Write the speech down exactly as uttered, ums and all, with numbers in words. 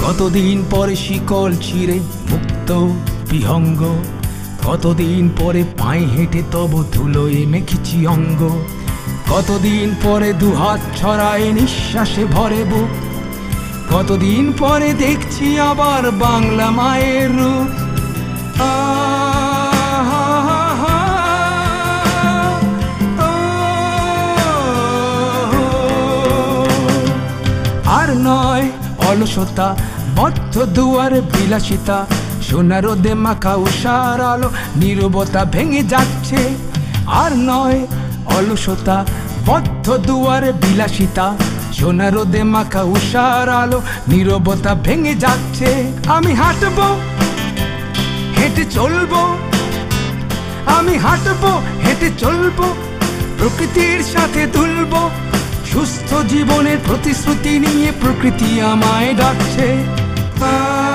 কতদিন পরে শিকল ছিঁড়ে মুক্ত বিহঙ্গ, কতদিন পরে পায়ে হেঁটে তব ধুলোয় মেখেছি অঙ্গ, কতদিন পরে দুহাত ছড়ায় নিঃশ্বাসে ভরে বুক, কতদিন পরে দেখছি আবার বাংলা মায়ের রূপ। আর নয় অলসতা বদ্ধ দুয়ার বিলাসিতা, সোনা রোদে মাখা উষার আলো নীরবতা ভেঙে যাচ্ছে। আর নয় অলসতা বদ্ধ দুয়ার বিলাসিতা, সোনা রোদে মাখা উষার আলো নীরবতা ভেঙে যাচ্ছে। আমি হাঁটবো হেঁটে চলবো, আমি হাঁটবো হেঁটে চলবো, প্রকৃতির সাথে দুলবো, সুস্থ জীবনের প্রতিশ্রুতি নিয়ে প্রকৃতি আমায় ডাকছে।